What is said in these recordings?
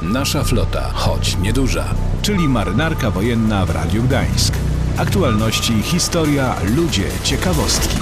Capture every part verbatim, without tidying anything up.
Nasza flota, choć nieduża, czyli Marynarka Wojenna w Radiu Gdańsk. Aktualności, historia, ludzie, ciekawostki.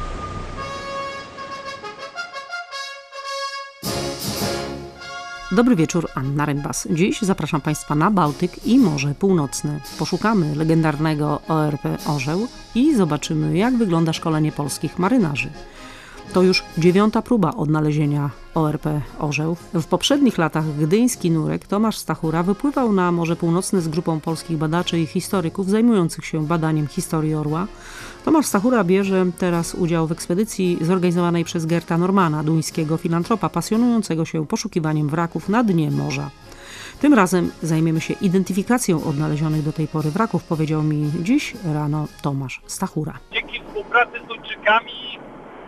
Dobry wieczór, Anna Rembas. Dziś zapraszam Państwa na Bałtyk i Morze Północne. Poszukamy legendarnego O R P Orzeł i zobaczymy, jak wygląda szkolenie polskich marynarzy. To już dziewiąta próba odnalezienia O R P Orzeł. W poprzednich latach gdyński nurek Tomasz Stachura wypływał na Morze Północne z grupą polskich badaczy i historyków zajmujących się badaniem historii orła. Tomasz Stachura bierze teraz udział w ekspedycji zorganizowanej przez Gerta Normana, duńskiego filantropa pasjonującego się poszukiwaniem wraków na dnie morza. Tym razem zajmiemy się identyfikacją odnalezionych do tej pory wraków, powiedział mi dziś rano Tomasz Stachura. Dzięki współpracy z Duńczykami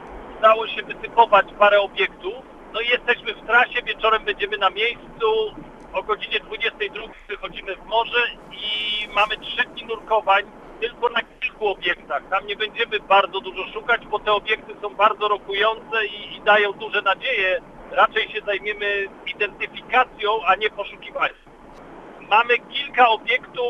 udało się wytypować parę obiektów. No i jesteśmy w trasie, wieczorem będziemy na miejscu. O godzinie dwudziestej drugiej wychodzimy w morze i mamy trzy dni nurkowań tylko na kilku obiektach. Tam nie będziemy bardzo dużo szukać, bo te obiekty są bardzo rokujące i, i dają duże nadzieje. Raczej się zajmiemy identyfikacją, a nie poszukiwaniem. Mamy kilka obiektów,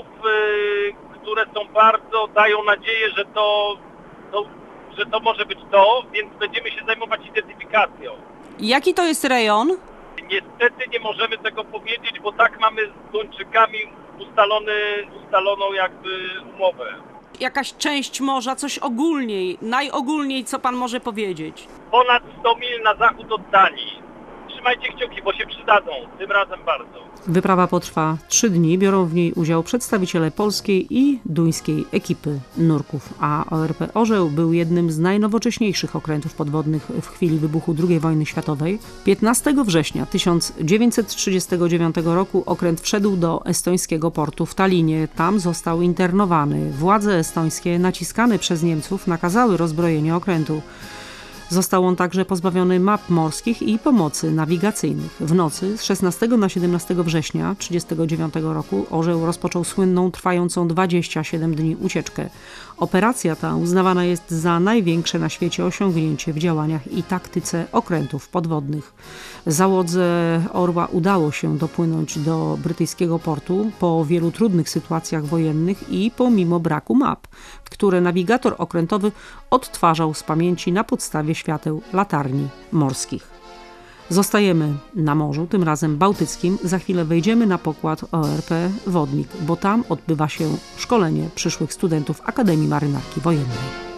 yy, które są bardzo, dają nadzieję, że to, to, że to może być to, więc będziemy się zajmować identyfikacją. Jaki to jest rejon? Niestety nie możemy tego powiedzieć, bo tak mamy z Duńczykami ustalony, ustaloną jakby umowę. Jakaś część morza, coś ogólniej, najogólniej, co pan może powiedzieć? Ponad sto mil na zachód od Danii. Trzymajcie kciuki, bo się przydadzą, tym razem bardzo. Wyprawa potrwa trzy dni, biorą w niej udział przedstawiciele polskiej i duńskiej ekipy nurków, a O R P Orzeł był jednym z najnowocześniejszych okrętów podwodnych w chwili wybuchu drugiej wojny światowej. piętnastego września tysiąc dziewięćset trzydziestego dziewiątego roku okręt wszedł do estońskiego portu w Tallinie. Tam został internowany. Władze estońskie naciskane przez Niemców nakazały rozbrojenie okrętu. Został on także pozbawiony map morskich i pomocy nawigacyjnych. W nocy z szesnastego na siedemnastego września tysiąc dziewięćset trzydziestego dziewiątego roku Orzeł rozpoczął słynną, trwającą dwadzieścia siedem dni ucieczkę. Operacja ta uznawana jest za największe na świecie osiągnięcie w działaniach i taktyce okrętów podwodnych. Załodze Orła udało się dopłynąć do brytyjskiego portu po wielu trudnych sytuacjach wojennych i pomimo braku map, które nawigator okrętowy odtwarzał z pamięci na podstawie świateł latarni morskich. Zostajemy na morzu, tym razem bałtyckim. Za chwilę wejdziemy na pokład O R P Wodnik, bo tam odbywa się szkolenie przyszłych studentów Akademii Marynarki Wojennej.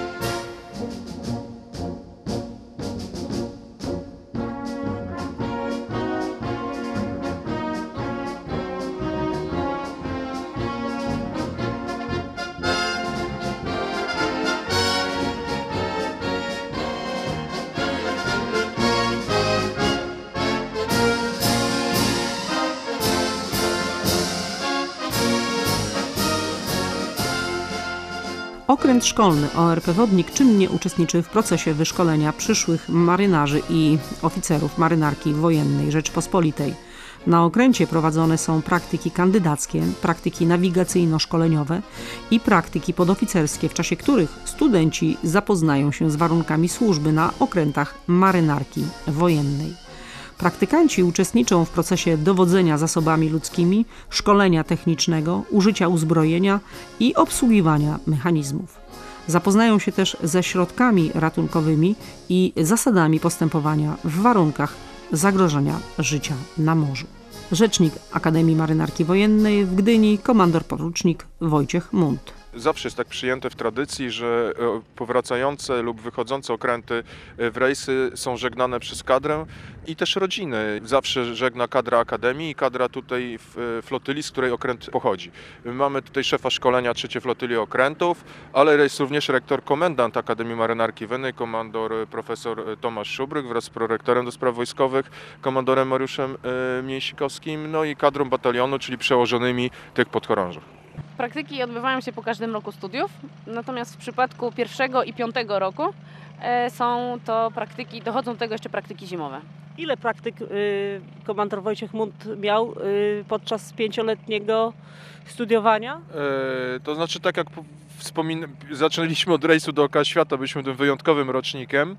Okręt szkolny O R P Wodnik czynnie uczestniczy w procesie wyszkolenia przyszłych marynarzy i oficerów Marynarki Wojennej Rzeczypospolitej. Na okręcie prowadzone są praktyki kandydackie, praktyki nawigacyjno-szkoleniowe i praktyki podoficerskie, w czasie których studenci zapoznają się z warunkami służby na okrętach Marynarki Wojennej. Praktykanci uczestniczą w procesie dowodzenia zasobami ludzkimi, szkolenia technicznego, użycia uzbrojenia i obsługiwania mechanizmów. Zapoznają się też ze środkami ratunkowymi i zasadami postępowania w warunkach zagrożenia życia na morzu. Rzecznik Akademii Marynarki Wojennej w Gdyni, komandor porucznik Wojciech Munt. Zawsze jest tak przyjęte w tradycji, że powracające lub wychodzące okręty w rejsy są żegnane przez kadrę i też rodziny. Zawsze żegna kadra Akademii i kadra tutaj flotyli, z której okręt pochodzi. Mamy tutaj szefa szkolenia trzeciej Flotyli Okrętów, ale jest również rektor komendant Akademii Marynarki Wojennej, komandor profesor Tomasz Szubryk wraz z prorektorem do spraw wojskowych, komandorem Mariuszem Mięsikowskim, no i kadrą batalionu, czyli przełożonymi tych podchorążych. Praktyki odbywają się po każdym roku studiów, natomiast w przypadku pierwszego i piątego roku e, są to praktyki, dochodzą do tego jeszcze praktyki zimowe. Ile praktyk y, komandor Wojciech Munt miał y, podczas pięcioletniego studiowania? E, to znaczy, tak jak wspomin- zaczęliśmy od rejsu dookoła świata, byliśmy tym wyjątkowym rocznikiem,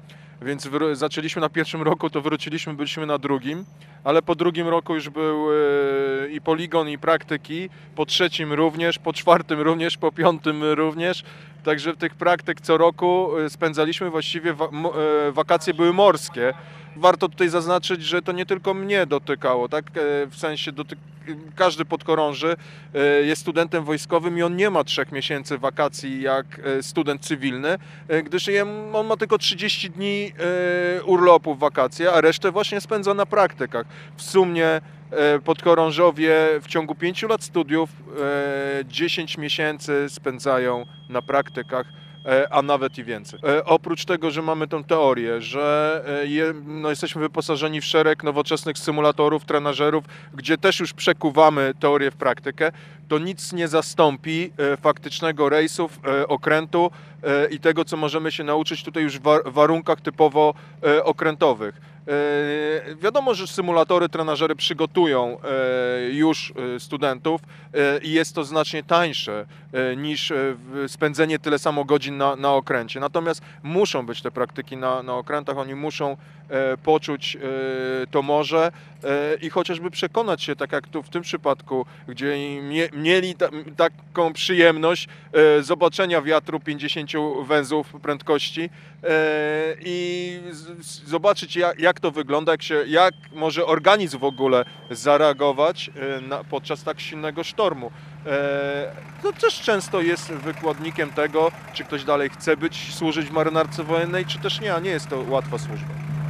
Więc wr- zaczęliśmy na pierwszym roku, to wróciliśmy, byliśmy na drugim, ale po drugim roku już był e, i poligon, i praktyki, po trzecim również, po czwartym również, po piątym również. Także tych praktyk co roku e, spędzaliśmy, właściwie wa- mo- e, wakacje były morskie. Warto tutaj zaznaczyć, że to nie tylko mnie dotykało, tak? E, w sensie dotyk- każdy podchorąży e, jest studentem wojskowym i on nie ma trzech miesięcy wakacji jak e, student cywilny, e, gdyż jem- on ma tylko trzydzieści dni e, urlopu w wakacje, a resztę właśnie spędza na praktykach. W sumie e, podchorążowie w ciągu pięciu lat studiów e, dziesięć miesięcy spędzają na praktykach, e, a nawet i więcej. E, Oprócz tego, że mamy tę teorię, że e, je, no, jesteśmy wyposażeni w szereg nowoczesnych symulatorów, trenażerów, gdzie też już przekuwamy teorię w praktykę, to nic nie zastąpi e, faktycznego rejsów, e, okrętu e, i tego, co możemy się nauczyć tutaj już w wa- warunkach typowo e, okrętowych. E, Wiadomo, że symulatory, trenażery przygotują e, już e, studentów e, i jest to znacznie tańsze e, niż e, w- spędzenie tyle samo godzin na, na okręcie. Natomiast muszą być te praktyki na, na okrętach, oni muszą e, poczuć e, to morze e, i chociażby przekonać się, tak jak tu w tym przypadku, gdzie mie, mieli ta, taką przyjemność e, zobaczenia wiatru pięćdziesięciu węzłów prędkości e, i z, z, zobaczyć jak, jak to wygląda, jak, się, jak może organizm w ogóle zareagować e, na, podczas tak silnego sztormu. E, To też często jest wykładnikiem tego, czy ktoś dalej chce być, służyć w marynarce wojennej, czy też nie, a nie jest to łatwa służba.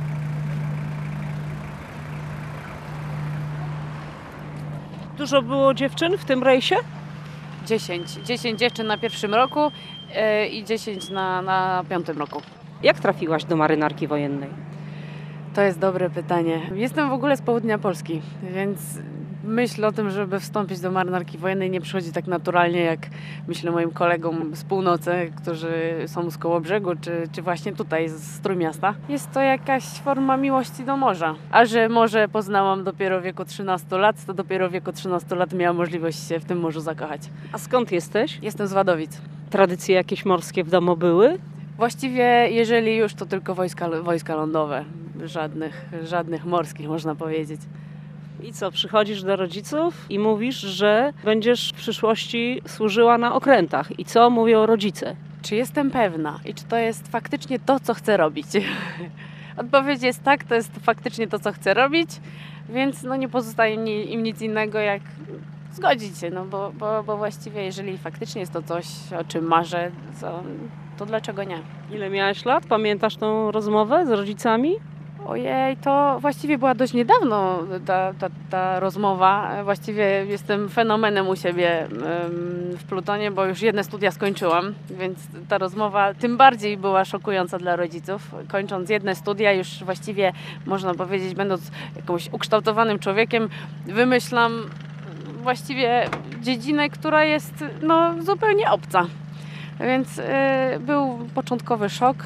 Dużo było dziewczyn w tym rejsie? dziesięć. dziesięć dziewczyn na pierwszym roku e, i dziesięć na, na piątym roku. Jak trafiłaś do marynarki wojennej? To jest dobre pytanie. Jestem w ogóle z południa Polski, więc myśl o tym, żeby wstąpić do marynarki wojennej nie przychodzi tak naturalnie, jak myślę moim kolegom z północy, którzy są z Kołobrzegu, czy, czy właśnie tutaj z Trójmiasta. Jest to jakaś forma miłości do morza. A że morze poznałam dopiero w wieku trzynastu lat, to dopiero w wieku trzynastu lat miałam możliwość się w tym morzu zakochać. A skąd jesteś? Jestem z Wadowic. Tradycje jakieś morskie w domu były? Właściwie, jeżeli już, to tylko wojska, wojska lądowe. Żadnych, żadnych morskich, można powiedzieć. I co, przychodzisz do rodziców i mówisz, że będziesz w przyszłości służyła na okrętach. I co mówią rodzice? Czy jestem pewna i czy to jest faktycznie to, co chcę robić? Odpowiedź jest tak, to jest faktycznie to, co chcę robić, więc no nie pozostaje mi, im nic innego, jak zgodzić się, no bo, bo, bo właściwie jeżeli faktycznie jest to coś, o czym marzę, to, to dlaczego nie? Ile miałaś lat? Pamiętasz tą rozmowę z rodzicami? Ojej, to właściwie była dość niedawno ta, ta, ta rozmowa. Właściwie jestem fenomenem u siebie w Plutonie, bo już jedne studia skończyłam, więc ta rozmowa tym bardziej była szokująca dla rodziców. Kończąc jedne studia, już właściwie można powiedzieć, będąc jakimś ukształtowanym człowiekiem, wymyślam właściwie dziedzinę, która jest no, zupełnie obca. Więc y, był początkowy szok.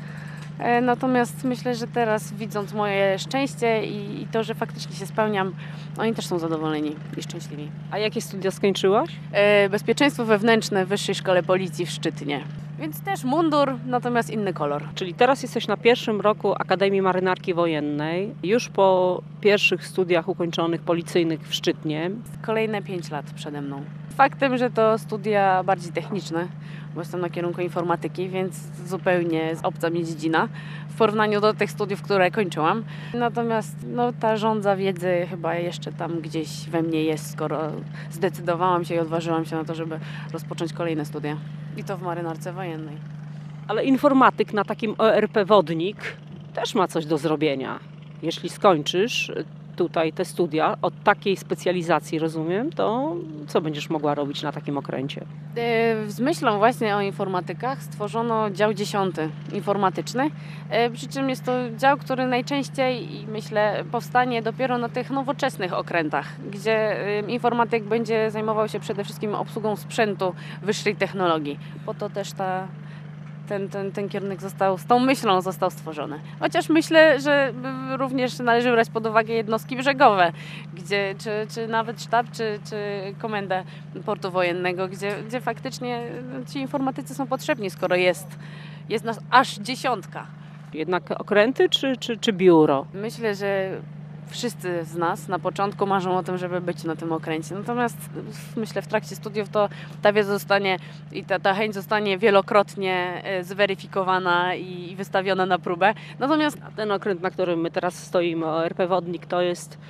Natomiast myślę, że teraz widząc moje szczęście i, i to, że faktycznie się spełniam, oni też są zadowoleni i szczęśliwi. A jakie studia skończyłaś? E, bezpieczeństwo wewnętrzne w Wyższej Szkole Policji w Szczytnie. Więc też mundur, natomiast inny kolor. Czyli teraz jesteś na pierwszym roku Akademii Marynarki Wojennej, już po pierwszych studiach ukończonych policyjnych w Szczytnie. Kolejne pięć lat przede mną. Faktem, że to studia bardziej techniczne, bo jestem na kierunku informatyki, więc zupełnie obca mi dziedzina w porównaniu do tych studiów, które kończyłam. Natomiast no, ta żądza wiedzy chyba jeszcze tam gdzieś we mnie jest, skoro zdecydowałam się i odważyłam się na to, żeby rozpocząć kolejne studia. I to w marynarce wojennej. Ale informatyk na takim O R P Wodnik też ma coś do zrobienia. Jeśli skończysz tutaj te studia od takiej specjalizacji, rozumiem, to co będziesz mogła robić na takim okręcie? Z myślą właśnie o informatykach stworzono dział dziesiąty informatyczny, przy czym jest to dział, który najczęściej, myślę, powstanie dopiero na tych nowoczesnych okrętach, gdzie informatyk będzie zajmował się przede wszystkim obsługą sprzętu wyższej technologii. Po to też ta Ten, ten, ten kierunek został, z tą myślą został stworzony. Chociaż myślę, że również należy brać pod uwagę jednostki brzegowe, gdzie, czy, czy nawet sztab, czy, czy komendę portu wojennego, gdzie, gdzie faktycznie ci informatycy są potrzebni, skoro jest, jest nas aż dziesiątka. Jednak okręty czy, czy, czy biuro? Myślę, że wszyscy z nas na początku marzą o tym, żeby być na tym okręcie. Natomiast myślę, w trakcie studiów to ta wiedza zostanie i ta, ta chęć zostanie wielokrotnie e, zweryfikowana i, i wystawiona na próbę. Natomiast A ten okręt, na którym my teraz stoimy, O R P Wodnik, to jest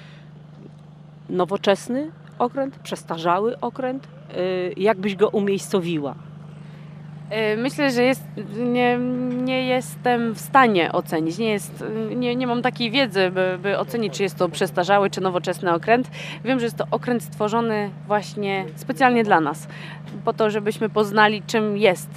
nowoczesny okręt, przestarzały okręt? Y, Jak byś go umiejscowiła? e, myślę, że jest, nie, nie jestem w stanie ocenić. Nie, jest, nie, nie mam takiej wiedzy, by, by ocenić, czy jest to przestarzały, czy nowoczesny okręt. Wiem, że jest to okręt stworzony właśnie specjalnie dla nas, po to, żebyśmy poznali, czym jest,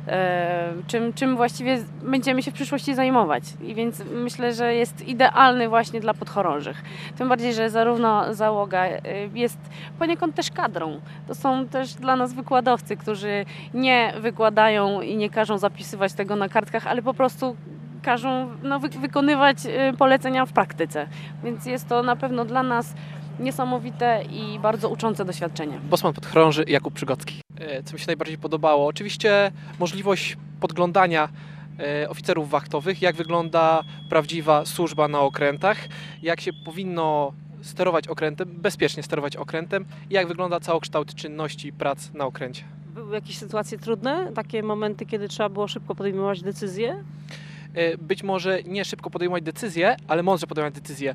e, czym, czym właściwie będziemy się w przyszłości zajmować. I więc myślę, że jest idealny właśnie dla podchorążych. Tym bardziej, że zarówno załoga e, jest poniekąd też kadrą. To są też dla nas wykładowcy, którzy nie wykładają i nie każą zapisywać tego na kartkach, ale po prostu każą no, wy- wykonywać e, polecenia w praktyce. Więc jest to na pewno dla nas niesamowite i bardzo uczące doświadczenie. Bosman podchorąży Jakub Przygocki. E, Co mi się najbardziej podobało? Oczywiście możliwość podglądania e, oficerów wachtowych, jak wygląda prawdziwa służba na okrętach, jak się powinno sterować okrętem, bezpiecznie sterować okrętem i jak wygląda całokształt czynności prac na okręcie. Były jakieś sytuacje trudne? Takie momenty, kiedy trzeba było szybko podejmować decyzje? E, Być może nie szybko podejmować decyzje, ale mądrze podejmować decyzje.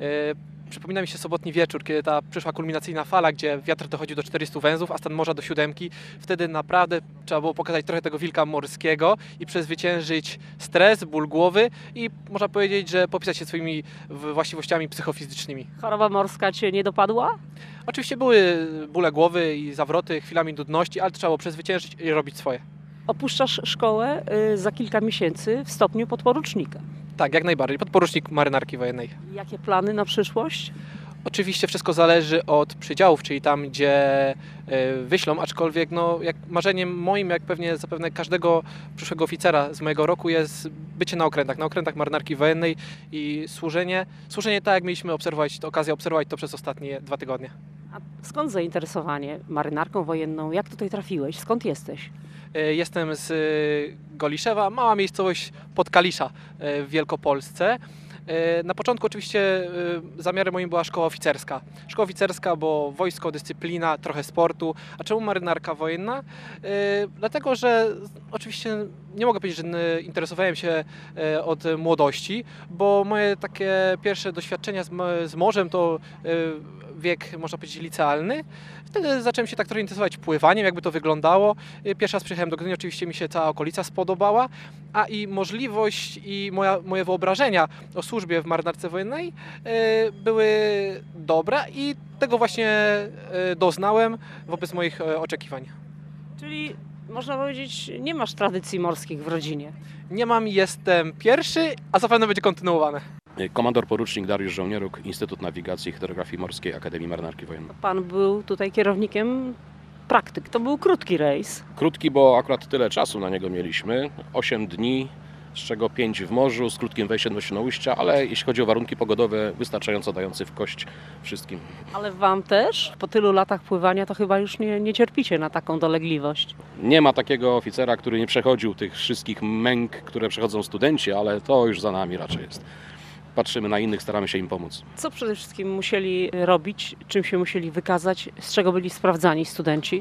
E, Przypomina mi się sobotni wieczór, kiedy ta przyszła kulminacyjna fala, gdzie wiatr dochodził do czterystu węzłów, a stan morza do siódemki. Wtedy naprawdę trzeba było pokazać trochę tego wilka morskiego i przezwyciężyć stres, ból głowy i można powiedzieć, że popisać się swoimi w- właściwościami psychofizycznymi. Choroba morska cię nie dopadła? Oczywiście były bóle głowy i zawroty, chwilami nudności, ale to trzeba było przezwyciężyć i robić swoje. Opuszczasz szkołę y, za kilka miesięcy w stopniu podporucznika. Tak, jak najbardziej. Podporucznik marynarki wojennej. Jakie plany na przyszłość? Oczywiście wszystko zależy od przydziałów, czyli tam, gdzie e, wyślą, aczkolwiek no, jak marzeniem moim, jak pewnie zapewne każdego przyszłego oficera z mojego roku jest bycie na okrętach, na okrętach marynarki wojennej i służenie. Służenie tak, jak mieliśmy obserwować, to okazję obserwować to przez ostatnie dwa tygodnie. A skąd zainteresowanie marynarką wojenną? Jak tutaj trafiłeś? Skąd jesteś? E, Jestem z e, Goliszewa, mała miejscowość pod Kalisza e, w Wielkopolsce. E, Na początku oczywiście e, zamiarem moim była szkoła oficerska. Szkoła oficerska, bo wojsko, dyscyplina, trochę sportu. A czemu marynarka wojenna? E, Dlatego, że oczywiście nie mogę powiedzieć, że n- interesowałem się e, od młodości, bo moje takie pierwsze doświadczenia z, m- z morzem to e, wiek, można powiedzieć, licealny. Wtedy zacząłem się tak trochę interesować pływaniem, jakby to wyglądało. E, Pierwszy raz przyjechałem do Gdyni, oczywiście mi się cała okolica spodobała, a i możliwość i moja, moje wyobrażenia o służbie w marynarce wojennej e, były dobre i tego właśnie e, doznałem wobec moich e, oczekiwań. Czyli można powiedzieć, nie masz tradycji morskich w rodzinie. Nie mam, jestem pierwszy, a zapewne będzie kontynuowane. Komandor porucznik Dariusz Żołnieruk, Instytut Nawigacji i Hydrografii Morskiej Akademii Marynarki Wojennej. Pan był tutaj kierownikiem praktyk. To był krótki rejs. Krótki, bo akurat tyle czasu na niego mieliśmy. osiem dni, z czego pięć w morzu, z krótkim wejściem do Świnoujścia, ale jeśli chodzi o warunki pogodowe, wystarczająco dający w kość wszystkim. Ale wam też? Po tylu latach pływania to chyba już nie, nie cierpicie na taką dolegliwość. Nie ma takiego oficera, który nie przechodził tych wszystkich męk, które przechodzą studenci, ale to już za nami raczej jest. Patrzymy na innych, staramy się im pomóc. Co przede wszystkim musieli robić? Czym się musieli wykazać? Z czego byli sprawdzani studenci?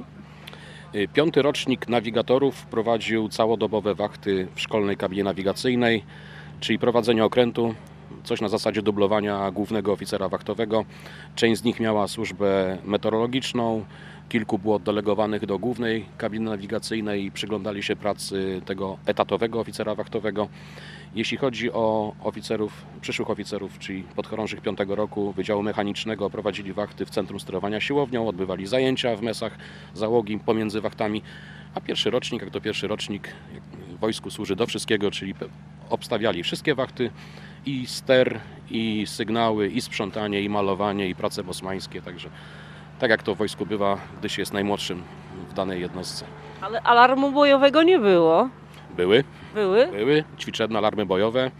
Piąty rocznik nawigatorów prowadził całodobowe wachty w szkolnej kabinie nawigacyjnej, czyli prowadzenie okrętu, coś na zasadzie dublowania głównego oficera wachtowego. Część z nich miała służbę meteorologiczną, kilku było oddelegowanych do głównej kabiny nawigacyjnej i przyglądali się pracy tego etatowego oficera wachtowego. Jeśli chodzi o oficerów, przyszłych oficerów, czyli podchorążych piątego roku Wydziału Mechanicznego, prowadzili wachty w Centrum Sterowania Siłownią, odbywali zajęcia w mesach załogi pomiędzy wachtami, a pierwszy rocznik, jak to pierwszy rocznik, w wojsku służy do wszystkiego, czyli obstawiali wszystkie wachty, i ster, i sygnały, i sprzątanie, i malowanie, i prace bosmańskie, także tak jak to w wojsku bywa, gdy się jest najmłodszym w danej jednostce. Ale alarmu bojowego nie było. Były, Były? były ćwiczebne alarmy bojowe,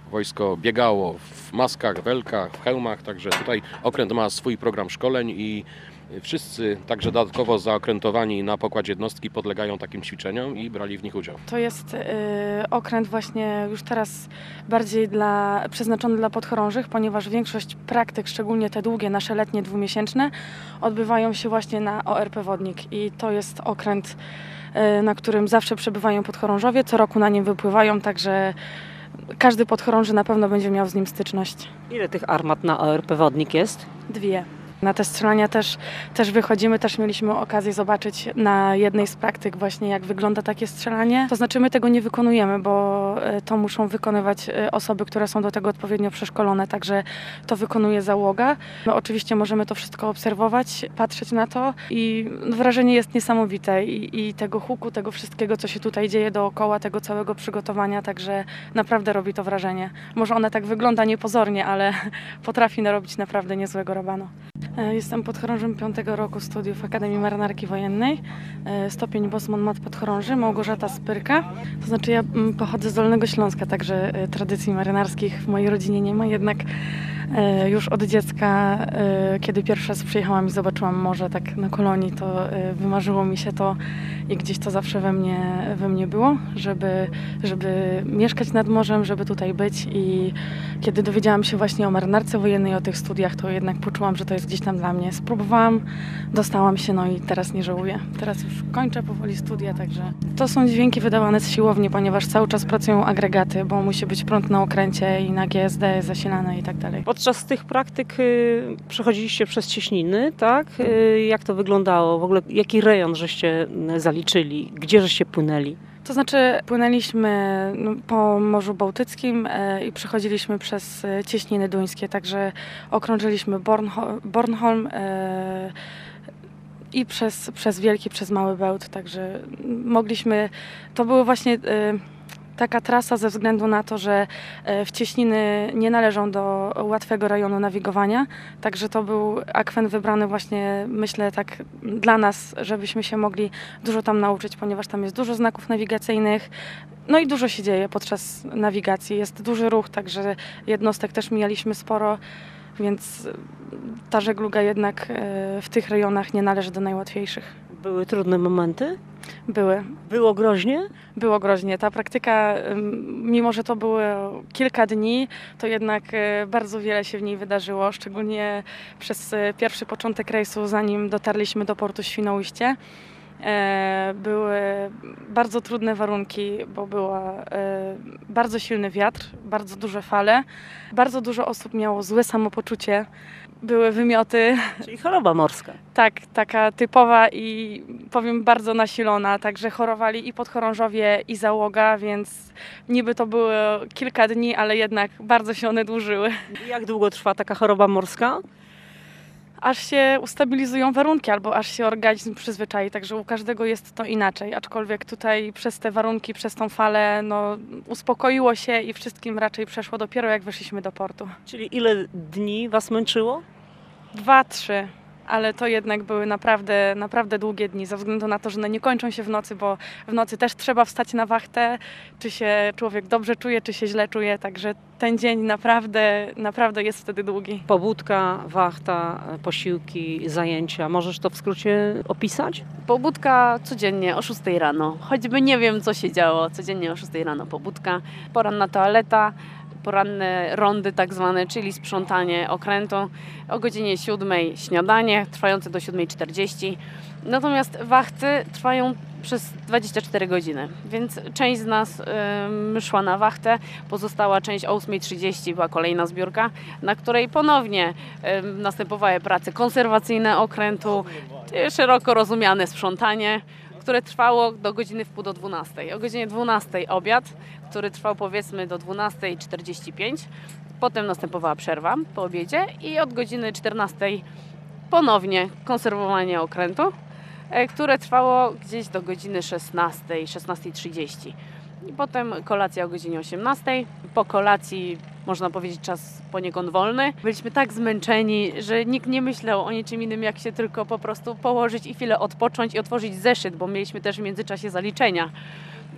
wojsko biegało w maskach, welkach, w hełmach, także tutaj okręt ma swój program szkoleń i wszyscy, także dodatkowo zaokrętowani na pokład jednostki, podlegają takim ćwiczeniom i brali w nich udział. To jest y, okręt właśnie już teraz bardziej dla, przeznaczony dla podchorążych, ponieważ większość praktyk, szczególnie te długie, nasze letnie, dwumiesięczne, odbywają się właśnie na O R P Wodnik i to jest okręt, y, na którym zawsze przebywają podchorążowie, co roku na nim wypływają, także każdy podchorąży na pewno będzie miał z nim styczność. Ile tych armat na O R P Wodnik jest? Dwie. Na te strzelania też, też wychodzimy, też mieliśmy okazję zobaczyć na jednej z praktyk właśnie jak wygląda takie strzelanie. To znaczy my tego nie wykonujemy, bo to muszą wykonywać osoby, które są do tego odpowiednio przeszkolone, także to wykonuje załoga. My oczywiście możemy to wszystko obserwować, patrzeć na to i wrażenie jest niesamowite i, i tego huku, tego wszystkiego, co się tutaj dzieje dookoła, tego całego przygotowania, także naprawdę robi to wrażenie. Może ona tak wygląda niepozornie, ale potrafi narobić naprawdę niezłego robanu. Jestem podchorążym piątego roku studiów Akademii Marynarki Wojennej. Stopień bosman mat podchorąży, Małgorzata Spyrka. To znaczy ja pochodzę z Dolnego Śląska, także tradycji marynarskich w mojej rodzinie nie ma, jednak już od dziecka, kiedy pierwszy raz przyjechałam i zobaczyłam morze tak na kolonii, to wymarzyło mi się to i gdzieś to zawsze we mnie, we mnie było, żeby, żeby mieszkać nad morzem, żeby tutaj być i kiedy dowiedziałam się właśnie o marynarce wojennej, o tych studiach, to jednak poczułam, że to jest gdzieś tam dla mnie. Spróbowałam, dostałam się, no i teraz nie żałuję. Teraz już kończę powoli studia, także to są dźwięki wydawane z siłowni, ponieważ cały czas pracują agregaty, bo musi być prąd na okręcie i na G S D zasilane i tak dalej. Podczas tych praktyk y, przechodziliście przez cieśniny, tak? Y, jak to wyglądało? W ogóle jaki rejon żeście zaliczyli? Gdzie żeście płynęli? To znaczy płynęliśmy po Morzu Bałtyckim i przechodziliśmy przez cieśniny duńskie, także okrążyliśmy Bornho- Bornholm i przez, przez Wielki, przez Mały Bełt, także mogliśmy, to były właśnie taka trasa ze względu na to, że w cieśniny nie należą do łatwego rejonu nawigowania, także to był akwen wybrany właśnie, myślę, tak dla nas, żebyśmy się mogli dużo tam nauczyć, ponieważ tam jest dużo znaków nawigacyjnych, no i dużo się dzieje podczas nawigacji, jest duży ruch, także jednostek też mijaliśmy sporo, więc ta żegluga jednak w tych rejonach nie należy do najłatwiejszych. Były trudne momenty? Były. Było groźnie? Było groźnie. Ta praktyka, mimo że to było kilka dni, to jednak bardzo wiele się w niej wydarzyło, szczególnie przez pierwszy początek rejsu, zanim dotarliśmy do portu Świnoujście. Były bardzo trudne warunki, bo był bardzo silny wiatr, bardzo duże fale, bardzo dużo osób miało złe samopoczucie, były wymioty. Czyli choroba morska. Tak, taka typowa i powiem bardzo nasilona, także chorowali i podchorążowie i załoga, więc niby to było kilka dni, ale jednak bardzo się one dłużyły. Jak długo trwa taka choroba morska? Aż się ustabilizują warunki albo aż się organizm przyzwyczai, także u każdego jest to inaczej, aczkolwiek tutaj przez te warunki, przez tą falę no, uspokoiło się i wszystkim raczej przeszło dopiero jak weszliśmy do portu. Czyli ile dni was męczyło? Dwa, trzy, ale to jednak były naprawdę, naprawdę długie dni, ze względu na to, że one nie kończą się w nocy, bo w nocy też trzeba wstać na wachtę, czy się człowiek dobrze czuje, czy się źle czuje, także ten dzień naprawdę, naprawdę jest wtedy długi. Pobudka, wachta, posiłki, zajęcia. Możesz to w skrócie opisać? Pobudka codziennie o szóstej rano. Choćby nie wiem, co się działo, codziennie o szóstej rano pobudka. Poranna toaleta, poranne rondy tak zwane, czyli sprzątanie okrętu. O godzinie siódmej śniadanie, trwające do siódmej czterdzieści. Natomiast wachty trwają przez dwadzieścia cztery godziny, więc część z nas y, szła na wachtę, pozostała część o ósmej trzydzieści była kolejna zbiórka, na której ponownie y, następowały prace konserwacyjne okrętu, y, szeroko rozumiane sprzątanie, które trwało do godziny wpół do dwunastej. O godzinie dwunastej obiad, który trwał powiedzmy do dwunastej czterdzieści pięć. Potem następowała przerwa po obiedzie i od godziny czternastej ponownie konserwowanie okrętu, które trwało gdzieś do godziny szesnastej, szesnastej trzydzieści. I potem kolacja o godzinie osiemnastej. Po kolacji, można powiedzieć, czas poniekąd wolny. Byliśmy tak zmęczeni, że nikt nie myślał o niczym innym, jak się tylko po prostu położyć i chwilę odpocząć i otworzyć zeszyt, bo mieliśmy też w międzyczasie zaliczenia.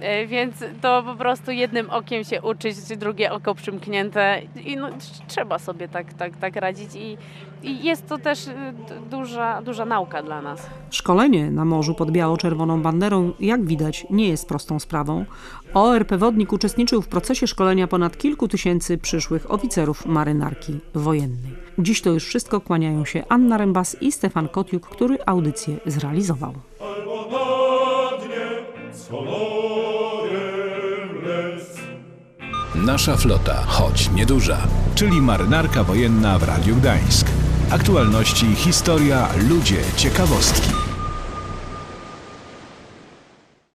E, Więc to po prostu jednym okiem się uczyć, drugie oko przymknięte i no, trzeba sobie tak, tak, tak radzić i, i jest to też duża, duża nauka dla nas. Szkolenie na morzu pod biało-czerwoną banderą, jak widać, nie jest prostą sprawą. O R P Wodnik uczestniczył w procesie szkolenia ponad kilku tysięcy przyszłych oficerów marynarki wojennej. Dziś to już wszystko. Kłaniają się Anna Rembas i Stefan Kotiuk, który audycję zrealizował. Nasza flota, choć nieduża, czyli marynarka wojenna w Radiu Gdańsk. Aktualności, historia, ludzie, ciekawostki.